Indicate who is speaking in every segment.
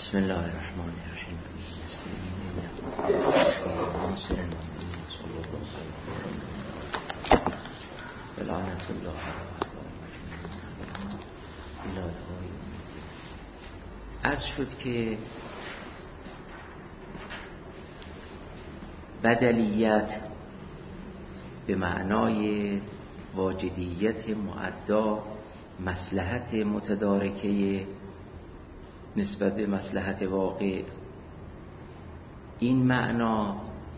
Speaker 1: بسم الله الرحمن الرحیم. لعنت الله عرض شد که بدلیت به معنای واجدیت معدا، مصلحت متدارکه نسبت به مصلحت واقع، این معنا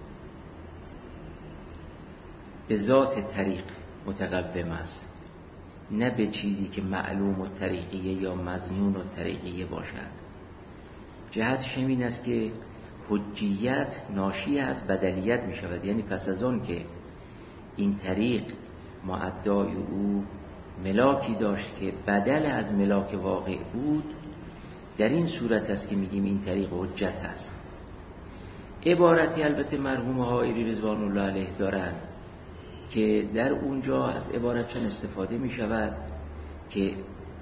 Speaker 1: به ذات طریق متقوم است، نه به چیزی که معلوم و طریقیه یا مظنون و طریقیه باشد. جهتش این است که حجیت ناشی از بدلیت می شود، یعنی پس از آن که این طریق معدای او ملاکی داشت که بدل از ملاک واقع بود، در این صورت است که میگیم این طریق حجت است. عبارتی البته مرحوم حائری رضوان الله علیه دارن که در اونجا از عبارتشان استفاده می شود که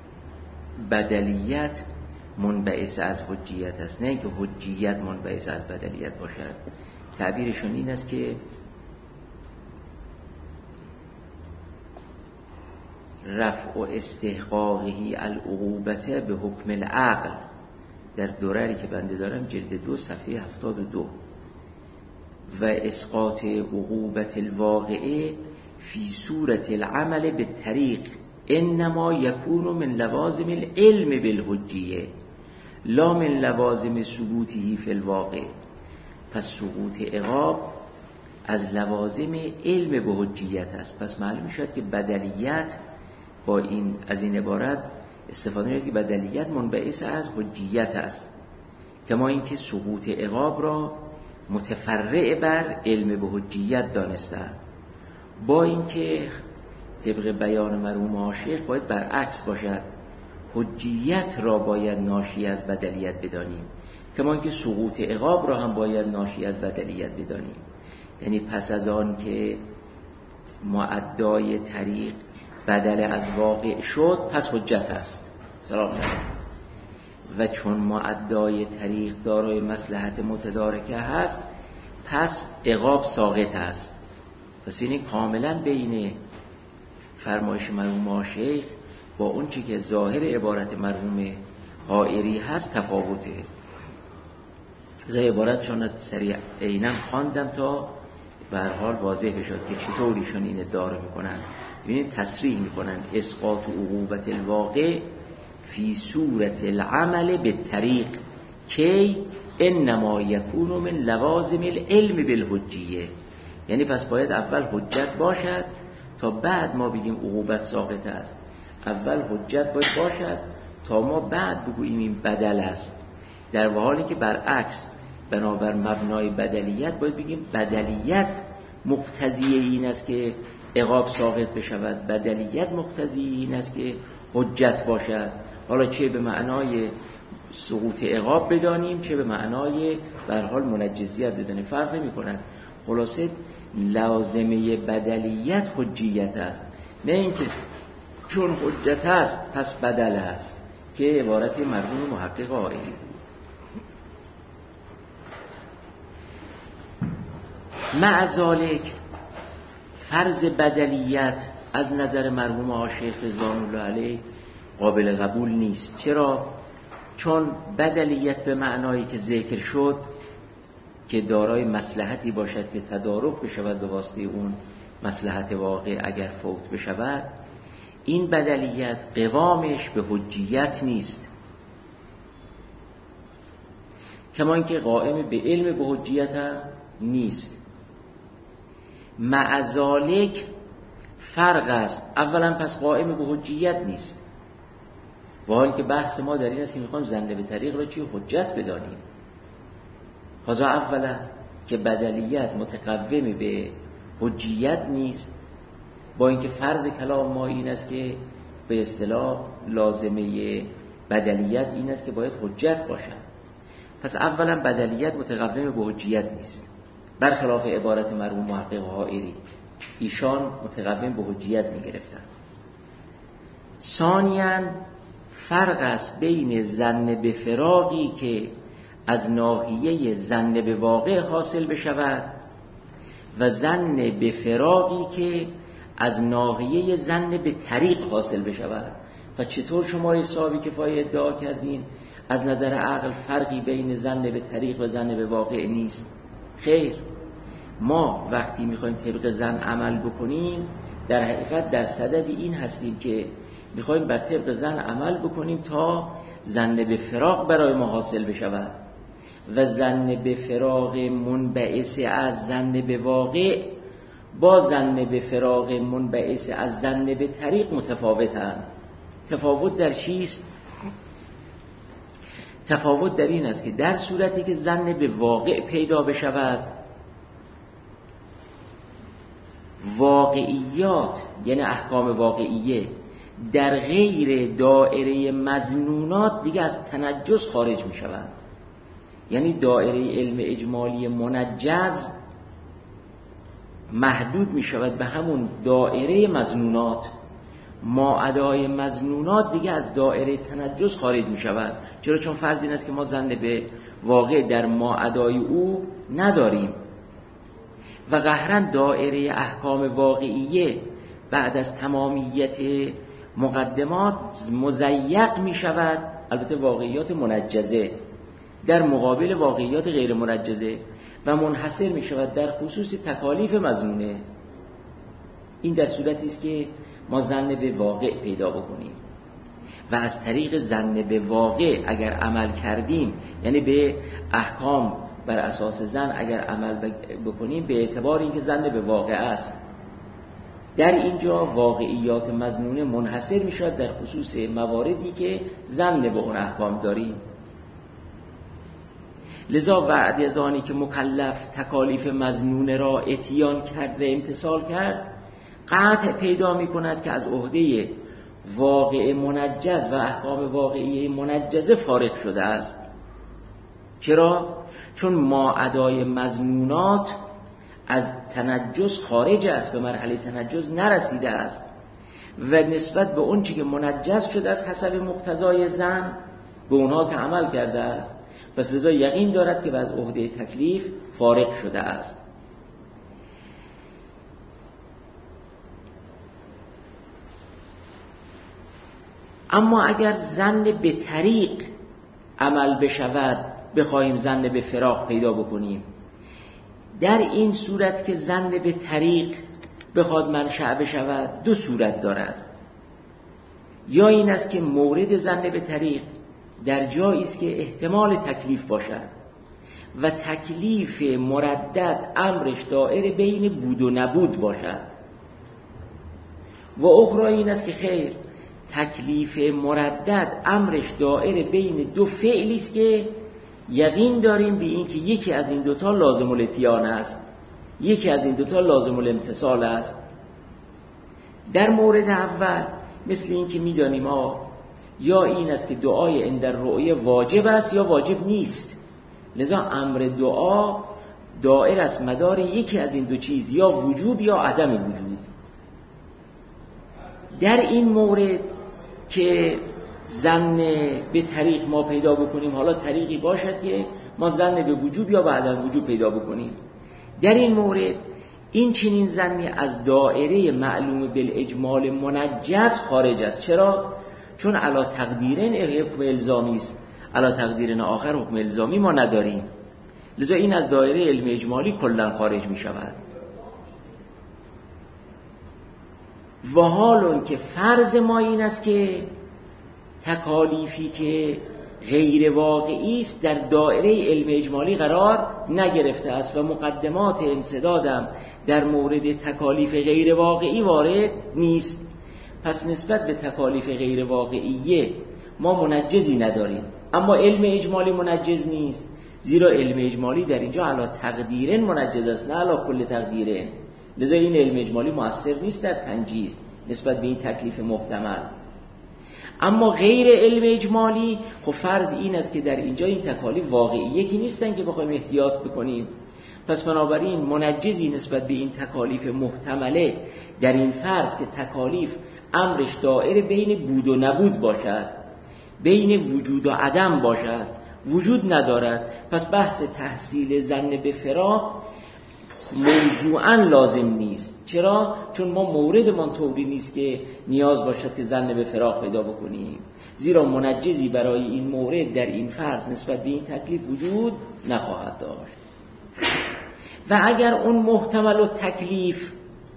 Speaker 1: بدلیت منبعث از حجیت است، نه اینکه حجیت منبعث از بدلیت باشد. تعبیرشون این است که رفع استحقاقه العقوبته به حکم العقل، در درری که بنده دارم جلد 2 صفحه 72، و اسقاط عقوبت الواقعه فی صورت العمل به طریق انما یکون من لوازم العلم بالحجیه لا من لوازم ثبوته فی الواقع. پس سقوط عقاب از لوازم علم به حجیت است. پس معلوم شد که بدلیت با این از این عبارت استفاده می‌کنه که بدلیت منبعث از حجیت است، کما اینکه سقوط عقاب را متفرع بر علم به حجیت دانستند، با اینکه طبق بیان مرحوم عاشق باید برعکس باشد، حجیت را باید ناشی از بدلیت بدانیم، کما اینکه سقوط عقاب را هم باید ناشی از بدلیت بدانیم. یعنی پس از آن که معدای طریق بدل از واقع شد پس حجت است. سلام علیکم. و چون معدای طریق دارای مصلحت متدارکه هست پس عقاب ساقط است. پس این کاملا بین فرمایش مرحوم عاشق با اون چی که ظاهر عبارت مرحوم حائری هست تفاوته. از عبارتشون سریع عیناً خواندم تا به هر حال واضح بشد که چطوریشون این ادعا میکنن. ببینید تصریح میکنن اسقاط عقوبت الواقع فی صورت العمل به طریق کی انما یکون من لوازم العلم بالحجیه. یعنی پس باید اول حجت باشد تا بعد ما بگیم عقوبت ساقط است. اول حجت باید باشد تا ما بعد بگوییم این بدل است، در حالی که برعکس بنابر مبنای بدلیت باید بگیم بدلیت مقتضی این است که عقاب ساقط بشود، بدلیت مقتضی این است که حجت باشد. حالا چه به معنای سقوط عقاب بدانیم چه به معنای به هر حال منجزیت بدانیم فرق نمی کند. خلاصه لازمه بدلیت حجیت است، نه اینکه چون حجت است پس بدل است که عبارت مرحوم محقق حائری بود. مع ذالک فرض بدلیت از نظر مرحوم عاشق رضوان الله علیه قابل قبول نیست. چرا؟ چون بدلیت به معنایی که ذکر شد که دارای مصلحتی باشد که تدارک بشود به واسطه اون مصلحت واقع اگر فوت بشود، این بدلیت قوامش به حجیت نیست، کما اینکه قائم به علم به حجیت هم نیست. مع ذالک فرق است. اولا پس قائم به حجیت نیست، و حالی که بحث ما در این است که میخوایم زنده به طریق را چی حجت بدانیم. حالا اولا که بدلیت متقوم به حجیت نیست، با اینکه فرض کلام ما این است که به اصطلاح لازمه بدلیت این است که باید حجت باشد. پس اولا بدلیت متقوم به حجیت نیست، برخلاف عبارت مرحوم محقق حائری، ایشان متقوم به حجیت میگرفتن. ثانیاً فرق است بین ظن به فراقی که از ناحیه ظن به واقع حاصل بشود و ظن به فراقی که از ناحیه ظن به طریق حاصل بشود. و چطور شما حسابی کفایه ادعا کردین از نظر عقل فرقی بین ظن به طریق و ظن به واقع نیست؟ خیر، ما وقتی میخوایم طبق ظن عمل بکنیم در حقیقت در صدد این هستیم که میخوایم بر طبق ظن عمل بکنیم تا ظن به فراق برای ما حاصل بشود و ظن به فراق منبعث از ظن به واقع با ظن به فراق منبعث از ظن به طریق متفاوتند. تفاوت در چیست؟ تفاوت در این است که در صورتی که ظن به واقع پیدا بشود، واقعیات یعنی احکام واقعیه در غیر دائره مظنونات دیگه از تنجز خارج می شوند. یعنی دائره علم اجمالی منجز محدود می شود به همون دائره مظنونات، ماعدای مظنونات دیگه از دائره تنجز خارج می شود. چرا؟ چون فرض این است که ما ظن به واقع در ماعدای او نداریم و قهرن دائره احکام واقعیه بعد از تمامیت مقدمات مضیق می شود، البته واقعیات منجزه در مقابل واقعیات غیر منجزه، و منحصر می شود در خصوص تکالیف مظنونه. این در صورتی است که ما ظن به واقع پیدا بکنیم و از طریق ظن به واقع اگر عمل کردیم، یعنی به احکام بر اساس ظن اگر عمل بکنیم به اعتبار اینکه ظن به واقع است، در اینجا واقعیات مظنونه منحصر می شود در خصوص مواردی که ظن به اون احکام داریم. لذا بعد از آنی که مکلف تکالیف مظنونه را اتیان کرد و امتثال کرد، قطع پیدا می کند که از عهده واقع منجز و احکام واقعی منجزه فارغ شده است. چرا؟ چون ماعدای مظنونات از تنجز خارج است، به مرحله تنجز نرسیده است و نسبت به اون چی که منجز شده است حسب مقتضای ظن به اونها که عمل کرده است، پس لذا یقین دارد که از عهده تکلیف فارغ شده است. اما اگر ظن به طریق عمل بشود، بخواهیم ظن به فراق پیدا بکنیم، در این صورت که ظن به طریق بخواد منشأ بشود دو صورت دارد. یا این است که مورد ظن به طریق در جایی است که احتمال تکلیف باشد و تکلیف مردد امرش دائر بین بود و نبود باشد، و اخرى این است که خیر، تکلیف مردد امرش دائر بین دو فعلی است که یقین داریم به این که یکی از این دوتا لازم الاتیان است، یکی از این دوتا لازم الامتصال است. در مورد اول مثل این که میدانیم یا این است که دعای عند الرؤیه واجب است یا واجب نیست، لذا امر دعا دائر است مدار یکی از این دو چیز، یا وجوب یا عدم وجوب. در این مورد که ظن به طریق ما پیدا بکنیم، حالا طریقی باشد که ما ظن به وجوب یا به عدم وجوب پیدا بکنیم، در این مورد این چنین ظنی از دائره معلوم بالاجمال منجز خارج است. چرا؟ چون علا تقدیرن حکم الزامی است، علا تقدیرن آخر حکم الزامی ما نداریم، لذا این از دائره علم اجمالی کلا خارج می شود. و حالون که فرض ما این است که تکالیفی که غیر واقعی است در دائره علم اجمالی قرار نگرفته است و مقدمات انسدادم در مورد تکالیف غیر واقعی وارد نیست، پس نسبت به تکالیف غیر واقعیه ما منجزی نداریم. اما علم اجمالی منجز نیست، زیرا علم اجمالی در اینجا علا تقدیرن منجز است نه علا کل تقدیرن، لذا این علم اجمالی مؤثر نیست در تنجیز نسبت به این تکلیف محتمل. اما غیر علم اجمالی خب فرض این است که در اینجا این تکالیف واقعیه که نیستن که بخوایم احتیاط بکنیم، پس بنابراین منجزی نسبت به این تکالیف محتمله در این فرض که تکالیف امرش دائر بین بود و نبود باشد بین وجود و عدم باشد، وجود ندارد. پس بحث تحصیل ظن به فراق موضوعاً لازم نیست. چرا؟ چون ما موردمان طوری نیست که نیاز باشد که ظن به فراق پیدا بکنیم، زیرا منجزی برای این مورد در این فرض نسبت به این تکلیف وجود نخواهد داشت. و اگر اون محتمل و تکلیف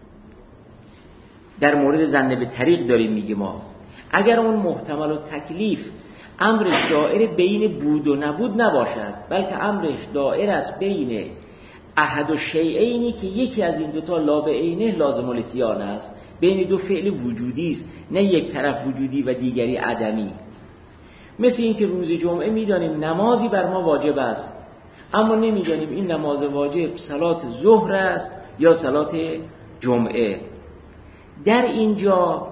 Speaker 1: در مورد ظن به طریق داریم میگه ما، اگر اون محتمل و تکلیف امرش دائر بین بود و نبود نباشد، بلکه امرش دائر است بین احد و شیئینی که یکی از این دوتا لا به عینه لازم الاتیان است، بین دو فعل وجودی است، نه یک طرف وجودی و دیگری عدمی. مثل این که روز جمعه میدانیم نمازی بر ما واجب است، اما نمیدانیم این نماز واجب صلات ظهر است یا صلات جمعه. در اینجا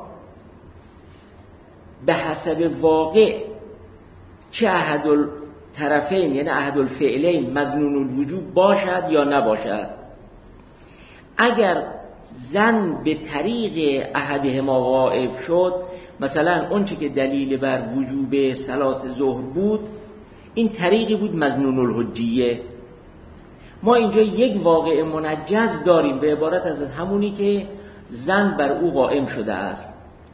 Speaker 1: به حسب واقع چه احد الطرفین یعنی احد الفعلین مظنون الوجوب باشد یا نباشد. اگر ظن به طریق احدهما غائب شد، مثلا اون چه که دلیل بر وجوب صلات ظهر بود این طریقی بود مظنون الحجیه، ما اینجا یک واقع منجز داریم به عبارت از همونی که ظن بر او قائم شده است،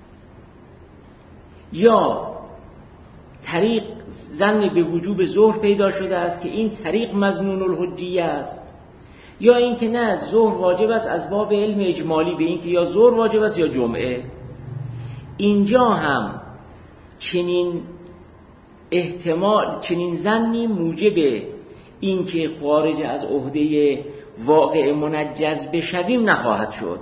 Speaker 1: یا طریق ظن به وجوب ظهر پیدا شده است که این طریق مظنون الحجیه است، یا این که نه ظهر واجب است از باب علم اجمالی به این که یا ظهر واجب است یا جمعه. اینجا هم چنین احتمال، چنین ظنی موجب این که خارج از عهده واقع منجز بشویم نخواهد شد.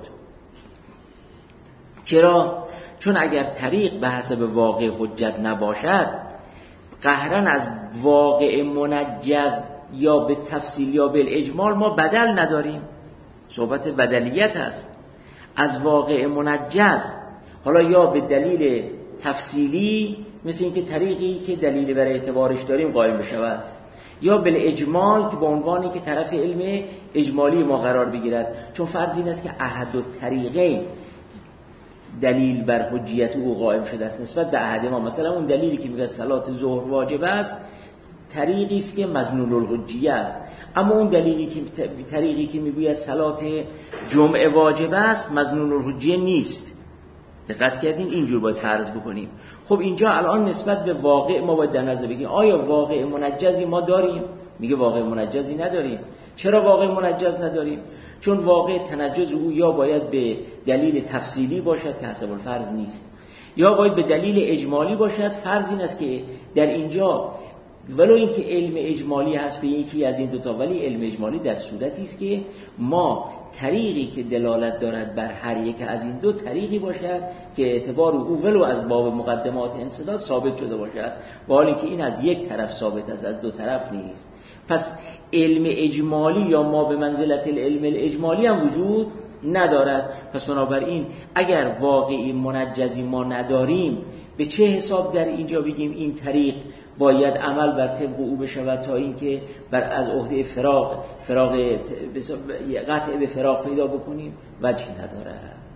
Speaker 1: چرا؟ چون اگر طریق به حسب واقع حجت نباشد، قهرن از واقع منجز یا به تفصیل یا به اجمال ما بدل نداریم، صحبت بدلیت هست. از واقع منجز حالا یا به دلیل تفصیلی مثل این که طریقی که دلیل بر اعتبارش داریم قائم بشود، یا بالاجمال که با عنوانی که طرف علم اجمالی ما قرار بگیرد. چون فرض این است که احد الطریقین دلیل بر حجیت او قائم شده است نسبت به احد ما. مثلا اون دلیلی که میگه صلات ظهر واجب است طریقی است که مظنون الحجیه است، اما اون دلیلی که طریقی که میگه صلات جمعه واجب است مظنون الحجیه نیست. دقت کردین؟ اینجور باید فرض بکنیم. خب اینجا الان نسبت به واقع ما باید در نظر بگیریم آیا واقع منجزی ما داریم؟ میگه واقع منجزی نداریم. چرا واقع منجز نداریم؟ چون واقع تنجز او یا باید به دلیل تفصیلی باشد که حسب الفرض نیست، یا باید به دلیل اجمالی باشد. فرض این است که در اینجا ولو اینکه علم اجمالی هست به یکی از این دوتا، ولی علم اجمالی در صورتی است که ما طریقی که دلالت دارد بر هر یک از این دو طریقی باشد که اعتبار او ولو از باب مقدمات انسداد ثابت شده باشد، با حالی که این از یک طرف ثابت است، از دو طرف نیست. پس علم اجمالی یا ما به منزلت العلم الاجمالی هم وجود ندارد. پس بنابراین اگر واقعی منجزی ما نداریم، به چه حساب در اینجا بگیم این طریق باید عمل بر طبق او بشود تا اینکه بر از عهده فراق قطع به فراق پیدا بکنیم؟ وجهی نداره.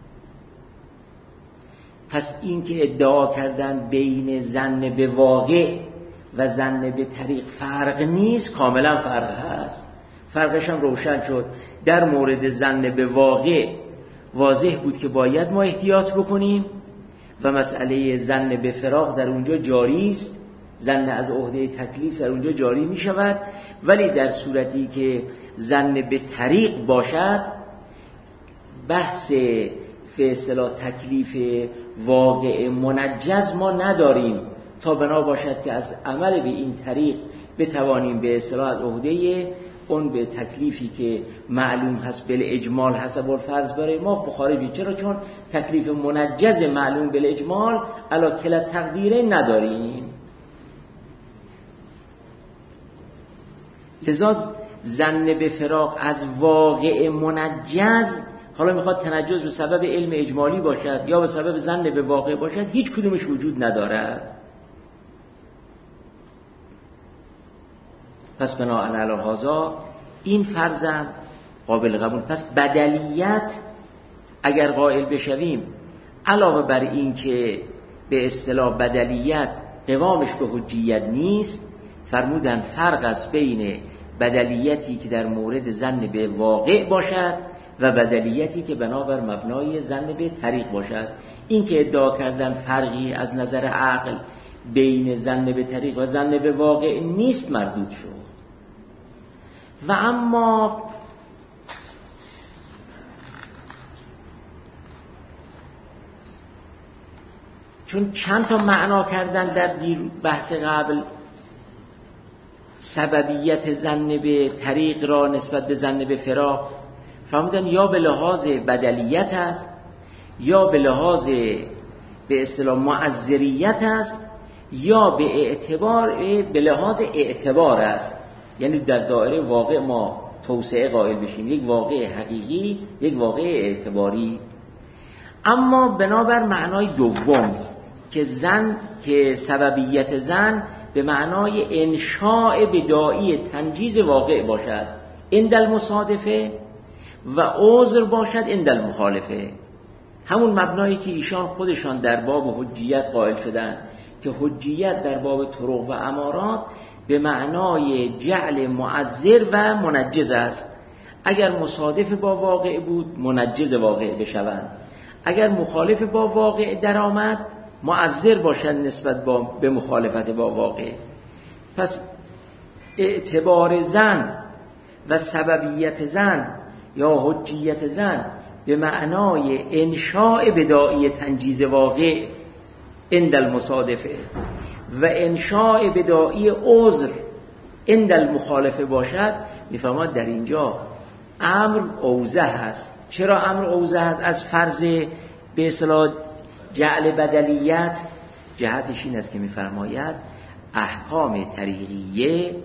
Speaker 1: پس این که ادعا کردن بین ظن به واقع و ظن به طریق فرق نیست، کاملا فرق هست. فرقش هم روشن شد. در مورد ظن به واقع واضح بود که باید ما احتیاط بکنیم و مسئله ظن به فراق در اونجا جاری است، ظن از عهده تکلیف در اونجا جاری می شود. ولی در صورتی که ظن به طریق باشد، بحث فی اصطلاح تکلیف واقع منجز ما نداریم تا بنا باشد که از عمل به این طریق بتوانیم به اصطلاح از عهده اون به تکلیفی که معلوم هست بالاجمال حسب الفرض برای ما بخارجی. چرا؟ چون تکلیف منجز معلوم بالاجمال علی کلا تقدیره نداریم. لذا ظن به فراق از واقع منجز، حالا میخواد تنجز به سبب علم اجمالی باشد یا به سبب ظن به واقع باشد، هیچ کدومش وجود ندارد. پس بناء علی هذا این فرضم قابل قبول. پس بدلیت اگر قائل بشویم، علاوه بر این که به اصطلاح بدلیت قوامش به حجیت نیست، فرمودن فرق است بین بدلیتی که در مورد ظن به واقع باشد و بدلیتی که بنابر مبنای ظن به طریق باشد. این که ادعا کردن فرقی از نظر عقل بین ظن به طریق و ظن به واقع نیست مردود شد. و اما چون چند تا معنا کردن در بحث قبل، سببیت ظن به طریق را نسبت به ظن به فراق فهمیدن یا به لحاظ بدلیت است یا به لحاظ به اصطلاح معذریت است یا به لحاظ اعتبار است. یعنی در دایره واقع ما توسعه قائل بشیم، یک واقع حقیقی، یک واقع اعتباری. اما بنابر معنای دوم که سببیت ظن به معنای انشاء بدائی تنجیز واقع باشد عند المصادفه و عذر باشد عند المخالفه، همون مبنایی که ایشان خودشان در باب حجیت قائل شدن که حجیت در باب طرق و امارات به معنای جعل معذر و منجز است. اگر مصادف با واقع بود منجز واقع بشوند، اگر مخالف با واقع در آمد معذر باشد نسبت به مخالفت با واقع. پس اعتبار ظن و سببیت ظن یا حجیت ظن به معنای انشاء بدائی تنجیز واقع عند المصادفه و انشاء بدائی عذر عند المخالفه باشد، میفهمد در اینجا امر اوضح است. چرا امر اوضح است از فرض به اصطلاح جعل بدلیت؟ جهتش این است که میفرماید احکام طریقیه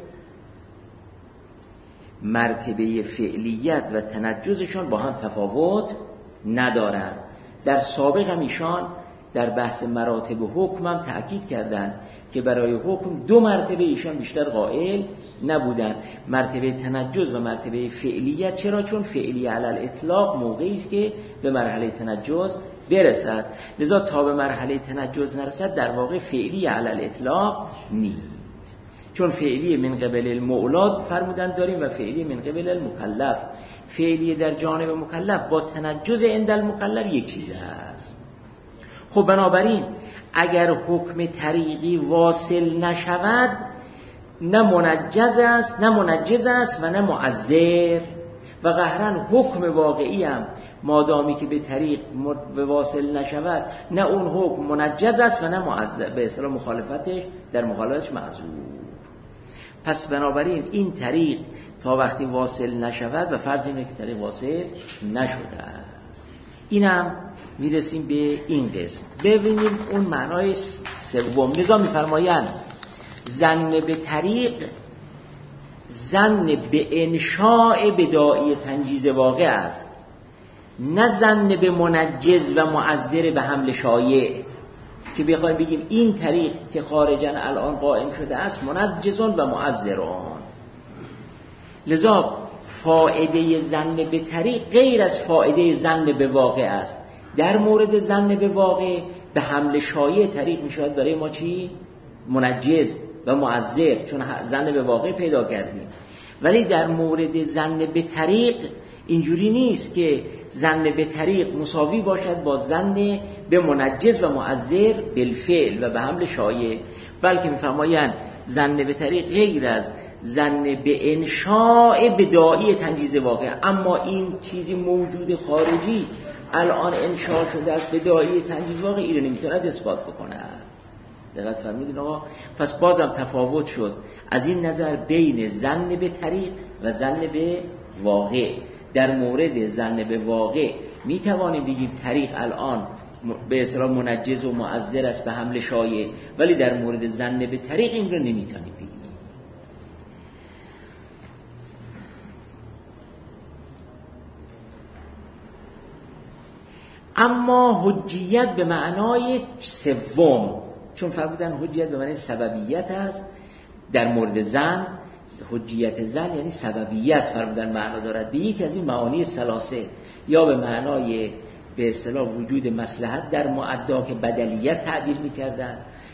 Speaker 1: مرتبه فعلیت و تنجزشان با هم تفاوت ندارند. در سابق هم ایشان در بحث مراتب حکم هم تأکید کردند که برای حکم دو مرتبه ایشان بیشتر قائل نبودند، مرتبه تنجز و مرتبه فعلیت. چرا؟ چون فعلی علی الاطلاق موقعی است که به مرحله تنجز برسد، لذا تا به مرحله تنجز نرسد در واقع فعلی علی الاطلاق نیست. چون فعلی من قبل المولاد فرمودن داریم و فعلی من قبل المکلف. فعلی در جانب مکلف با تنجز عند المکلف یک چیز هست. خب بنابراین اگر حکم طریقی واصل نشود نه منجز است و نه معذر، و قهرن حکم واقعی هم مادامی که به طریق واصل نشود نه اون حکم منجز است و نه معذر، به اصطلاح مخالفتش معذور. پس بنابراین این طریق تا وقتی واصل نشود و فرض اینه که طریق واصل نشده است. اینم میرسیم به این قسم. ببینیم اون معنای سوم. لذا میفرمایند ظن به طریق ظن به انشاء بدائی تنجیز واقع است، نه ظن به منجز و معذر به حمل شایع، که بخوایم بگیم این طریق که خارجاً الان قائم شده است منجزون و معذرون. لذا فائده ظن به طریق غیر از فائده ظن به واقع است. در مورد ظن به واقع به حمل شایع طریق می شود برای ما چی؟ منجز و معذر، چون ظن به واقع پیدا کردیم. ولی در مورد ظن به طریق اینجوری نیست که ظن به طریق مساوی باشد با ظن به منجز و معذر بالفعل و به حمل شایع، بلکه می‌فرمایند ظن به طریق غیر از ظن به انشاء بدائی تنجیز واقع. اما این چیزی موجود خارجی الان انشاء شده است بدائی تنجیز واقع، این رو نمی‌تواند اثبات بکنه. دقت فرمودین آقا؟ پس بازم تفاوت شد از این نظر بین ظن به طریق و ظن به واقع. در مورد ظن به واقع می توانیم بگیم طریق الان به اصطلاح منجز و معذر است به حمل شایع، ولی در مورد ظن به طریق این رو نمی توانیم بگیم. اما حجیت به معنای سوم، چون فرمودن حجیت به معنای سببیت است در مورد ظن، حجیت ظن یعنی سببیت فرمودن معنا دارد به یک از این معانی ثلاثه، یا به معنای به اصطلاح وجود مصلحت در معدا که بدلیت تعبیر می‌کردن،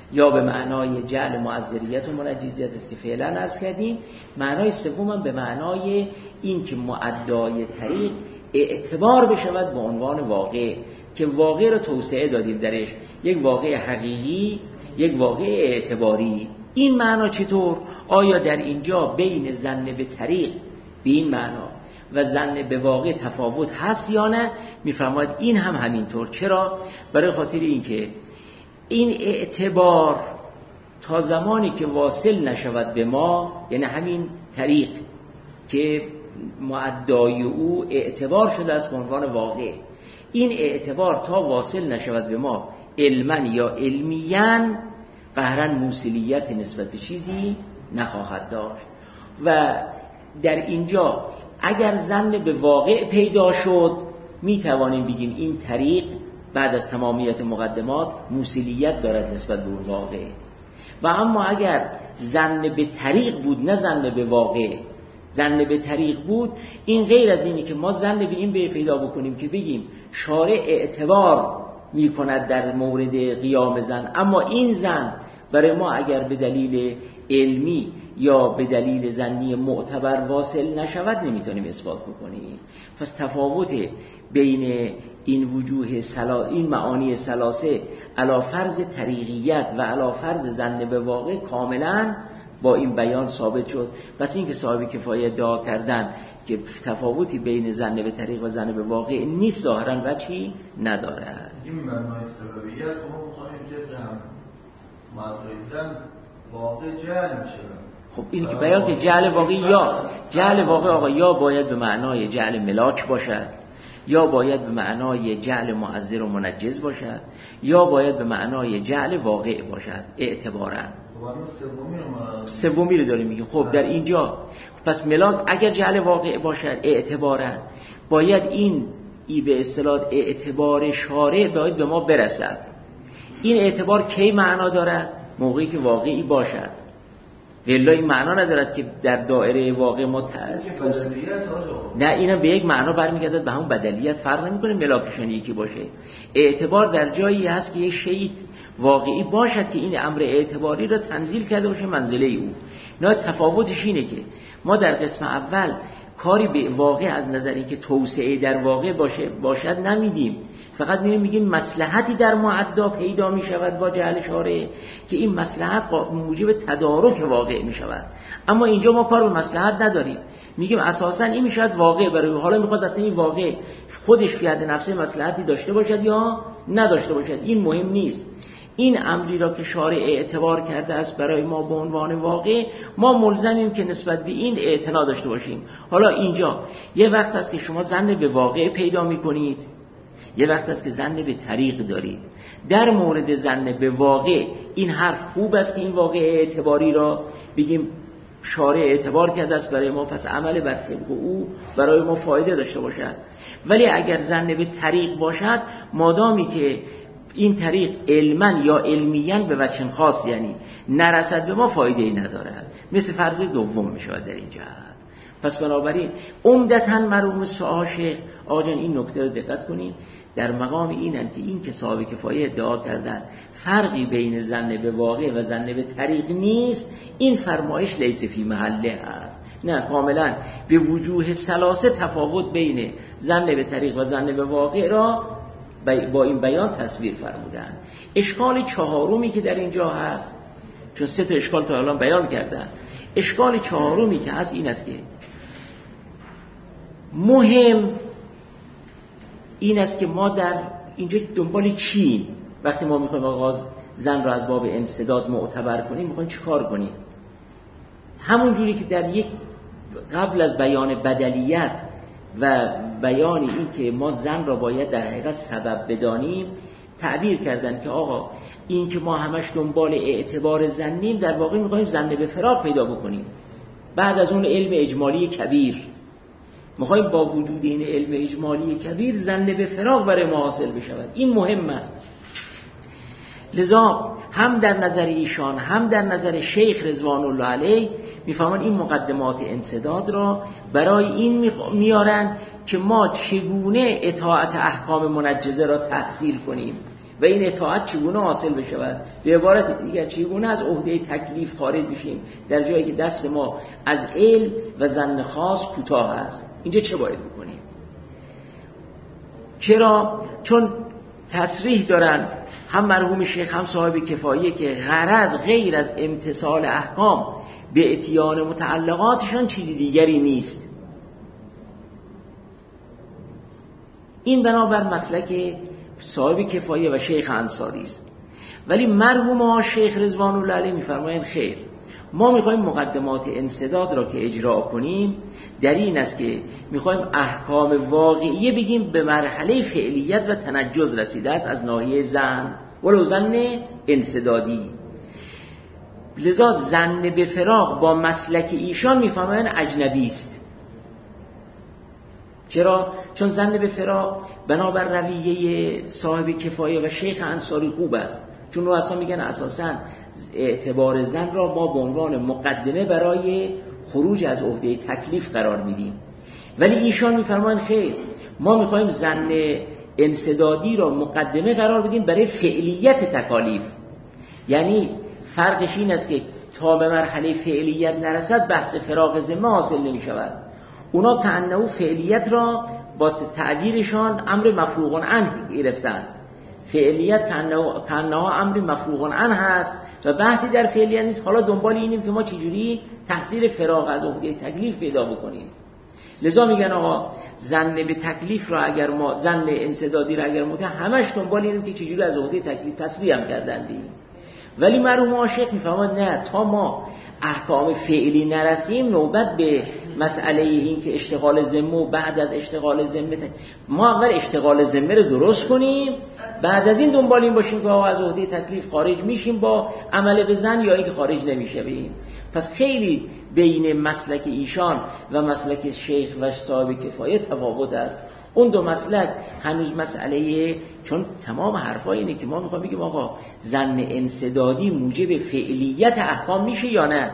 Speaker 1: یا به معنای جعل معذریت و منجزیت است که فعلا عرض کردیم. معنای سوم هم به معنای این که معدای طریق اعتبار بشود به عنوان واقع، که واقع رو توسعه دادیم درش، یک واقع حقیقی، یک واقع اعتباری. این معنا چطور؟ آیا در اینجا بین ظن به طریق به این معنا و ظن به واقع تفاوت هست یا نه؟ میفرماید این هم همینطور. چرا؟ برای خاطر اینکه این اعتبار تا زمانی که واصل نشود به ما، یعنی همین طریق که معدای او اعتبار شده است به عنوان واقع، این اعتبار تا واصل نشود به ما علما یا علمیاً قهراً موصلیت نسبت به چیزی نخواهد داشت. و در اینجا اگر ظن به واقع پیدا شد می توانیم بگیم این طریق بعد از تمامیت مقدمات موصلیت دارد نسبت به اون واقع. و اما اگر ظن به طریق بود نه ظن به واقع، ظن به طریق بود، این غیر از اینی که ما ظن به این پیدا بکنیم که بگیم شارع اعتبار می کند در مورد قیام ظن، اما این ظن برای ما اگر به دلیل علمی یا به دلیل ظنی معتبر واصل نشود نمیتونیم اثبات بکنیم. پس تفاوت بین این وجوه این معانی ثلاثه علی فرض طریقیت و علی فرض ظن به واقع کاملا با این بیان ثابت شد. پس این که صاحب کفایه ادعا کردن که تفاوتی بین ظن به طریق و ظن به واقع نیست ظاهرا وجهی ندارد.
Speaker 2: این معنای سببیت رو می‌خوایم که معدل واقع جعل میشه.
Speaker 1: خب این که بیان که جعل واقعی یا جعل واقع آقا یا باید به معنای جعل ملاک باشد، یا باید به معنای جعل معذر و منجز باشد، یا باید به معنای جعل واقع باشد اعتباراً. سومی رو داریم میگیم. خب در اینجا پس ملاک اگر جعل واقع باشد اعتباراً باید این به اصطلاح اعتبار شارع باید به ما برسد. این اعتبار کی معنا دارد؟ موقعی که واقعی باشد. ولی این معنا ندارد که در دایره واقع ما نه، اینا به یک معنا برمیگردد به همون بدلیت، فرق نمیکنه ملاکشون یکی باشه. اعتبار در جایی هست که یک شیء واقعی باشد که این امر اعتباری را تنزیل کرده باشه منزله او. نه، تفاوتش اینه که ما در قسم اول کاری به واقع از نظری که توسعه در واقع باشد نمیدیم، فقط میگیم مصلحتی در معدا پیدا میشود با جعل شارع که این مصلحت موجب تدارک واقع میشود. اما اینجا ما کار به مصلحت نداریم، میگیم اساسا این میشود واقع برای حالا میخواد اصلا این واقع خودش فی حد نفسه مصلحتی داشته باشد یا نداشته باشد، این مهم نیست. این امری را که شارع اعتبار کرده است برای ما به عنوان واقع، ما ملزمیم که نسبت به این اعتنا داشته باشیم. حالا اینجا یه وقت است که شما ظن به واقع پیدا میکنید، یه وقت است که ظن به طریق دارید. در مورد ظن به واقع این حرف خوب است که این واقع اعتباری را بگیم شارع اعتبار کرده است برای ما، پس عمل بر طبق او برای ما فایده داشته باشد. ولی اگر ظن به طریق باشد، مادامی که این طریق علما یا علمیاً به وجه خاص یعنی نرسد به ما، فایده ای ندارد. مثل فرض دوم می شود در این جهت. پس بنابراین عمدتاً مرحوم شیخ آجان این نکته رو دقت کنید، در مقام اینن که این که صاحب کفایه ادعا کردن فرقی بین ظن به واقع و ظن به طریق نیست، این فرمایش لیس فی محله است. نه، کاملا به وجوه ثلاثه تفاوت بین ظن به طریق و ظن به واقع را با این بیان تصویر فرمودن. اشکال چهارمی که در اینجا هست، چون سه تا اشکال تا الان بیان کردن، اشکال چهارمی که هست این است که مهم این است که ما در اینجا دنبال چیم؟ وقتی ما میخوایم آغاز زن را از باب انسداد معتبر کنیم، میخوایم چی کار کنیم؟ همون جوری که در یک قبل از بیان بدلیت و بیان این که ما زن را باید در حقیقت سبب بدانیم، تعبیر کردن که آقا این که ما همش دنبال اعتبار زنیم، در واقع میخوایم زن به فراق پیدا بکنیم. بعد از اون علم اجمالی کبیر میخوایم با وجود این علم اجمالی کبیر زن به فراق برای ما حاصل بشود. این مهم است. لذا هم در نظر ایشان هم در نظر شیخ رضوان الله علیه میفهمن این مقدمات انسداد را برای این میارن که ما چگونه اطاعت احکام منجزه را تحصیل کنیم. و این اطاعت چگونه حاصل بشود. به عبارت دیگر چگونه از عهده تکلیف خارج بشیم در جایی که دست ما از علم و ظن خاص کوتاه است. اینجا چه باید بکنیم؟ چرا؟ چون تصریح دارن هم مرحوم شیخ هم صاحب کفایه که غرض غیر از امتثال احکام به اتیان متعلقاتشان چیزی دیگری نیست. این بنابر مسلک صاحب کفایه و شیخ انصاری است. ولی مرحوم شیخ رضوان الله علیه میفرمایند خیر، ما میخوایم مقدمات انسداد را که اجرا کنیم در این است که میخوایم احکام واقعیه بگیم به مرحله فعلیت و تنجز رسیده است از ناحیه ظن ولو ظن انسدادی. لذا ظن به فراق با مسلک ایشان میفهمن اجنبی است. چرا؟ چون ظن به فراق بنابر رویه صاحب کفایه و شیخ انصاری خوب است، چون اون اصلا میگن اساساً اعتبار ظن را ما به عنوان مقدمه برای خروج از عهده تکلیف قرار میدیم. ولی ایشان میفرمایند خیر، ما میخوایم ظن انسدادی را مقدمه قرار بدیم برای فعلیت تکالیف. یعنی فرقش این است که تا به مرحله فعلیت نرسد بحث فراق ذمه حاصل نمیشود. اونا کأنه فعلیت را با تعبیرشان امر مفروغ عنه گرفتن. فعلیت کأنه امر مفروغ عنه هست و بحثی در فعلیت نیست. حالا دنبال اینیم که ما چجوری تحصیل فراغ از عهده تکلیف پیدا بکنیم. لذا میگن آقا ظن به تکلیف را اگر ما ظن انسدادی را اگر همش دنبال اینیم که چجوری از عهده تکلیف تصریح هم کردن بیم. ولی مرحوم عاشق میفهمند نه، تا ما احکام فعلی نرسیم نوبت به مسئله این که اشتغال ذمه و بعد از اشتغال ذمه ما اول اشتغال ذمه رو درست کنیم، بعد از این دنبال این باشیم که از عهده تکلیف خارج میشیم با عمل به ظن یا اینکه خارج نمیشه بیم. پس خیلی بین مسلک ایشان و مسلک شیخ و صاحب کفایه تفاوت است. اون دو مسلک هنوز مسئله، چون تمام حرفای اینه که ما میخوام بگیم آقا ظن انسدادی موجب فعلیت احکام میشه یا نه.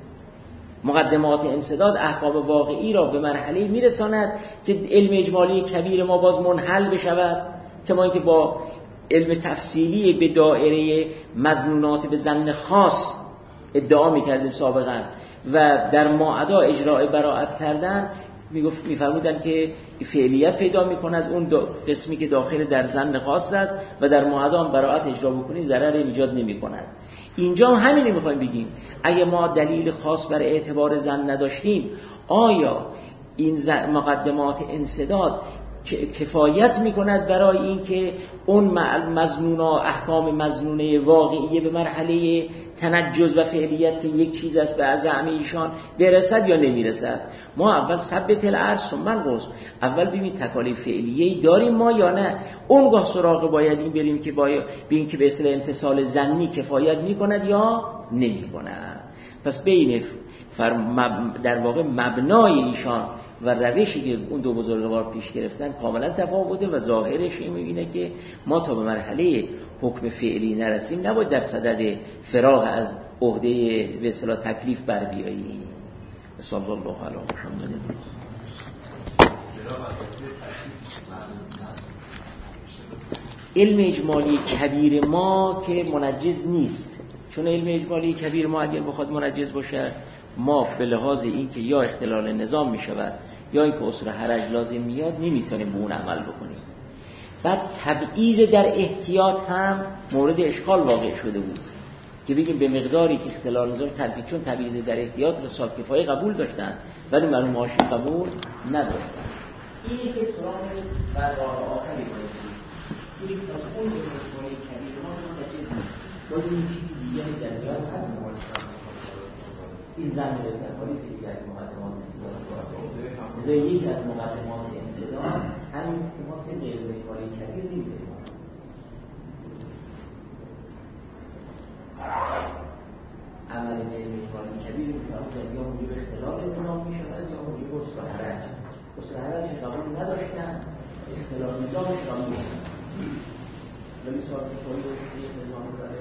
Speaker 1: مقدمات انسداد احکام واقعی را به مرحله میرساند که علم اجمالی کبیر ما باز منحل بشود، کما اینکه با علم تفصیلی به دایره مظنونات به ظن خاص ادعا میکردیم سابقا و در ماعدا اجراء براءت کردن میفرمودن که فعلیت پیدا میکند اون قسمی که داخل در ظن خاص است و در ماعدا هم براءت اجرا بکنی ضرر ایجاد نمیکند. اینجا هم همینی میخوایم بگیم، اگه ما دلیل خاص بر اعتبار ظن نداشتیم آیا این مقدمات انسداد کفایت میکند برای این که اون مظنونا احکام مظنونه واقعیه به مرحله تنجز و فعلیت که یک چیز است به زعم ایشان برسد یا نمیرسد؟ ما اول ثبت العرض ثم القصد، اول ببینیم تکالیف فعلیه‌ای داریم ما یا نه. اونگاه سراغ باید این بریم که ببینیم که به اصطلاح امتصال ظنی کفایت میکند یا نمیکند. پس بین در واقع مبنای ایشان و روشی که اون دو بزرگوار پیش گرفتن کاملا تفاوته و ظاهرش اینه که ما تا به مرحله حکم فعلی نرسیم نباید در صدد فراغ از عهده به اصطلاح تکلیف بر بیاییم. صلی الله علی محمد. علم اجمالی کبیر ما که منجز نیست، چون علم اجمالی کبیر ما اگر بخواد منجز باشه ما به لحاظ این که یا اختلال نظام می شود یا این که اصول حرج لازم میاد نمیتونیم به اون عمل بکنیم. بعد تبعیض در احتیاط هم مورد اشکال واقع شده بود که بگیم به مقداری که اختلال نظام تبعیض، چون تبعیض در احتیاط رو صاحب کفایه قبول داشتن ولی مرحوم عاشق قبول نداشتن. این که سراغ برقرار آخری کنید این از اون اجمالی کبیر ما منجز نیست، باید این چیزی دیگری در جهت هست. این زمین به تکالیف دیگر مقدمات انسداد است. یکی از مقدمات انسداد همین حکومات غیر اجمالی کبیر نمیده. عمل غیر اجمالی کبیر می‌شود یا موجب اختلال نظام می‌شود یا موجب اصل حرج. اصل حرج قبول نداشتن، اختلال نظام قبول داشتن. ولی سوال کفایی و شیخ نظام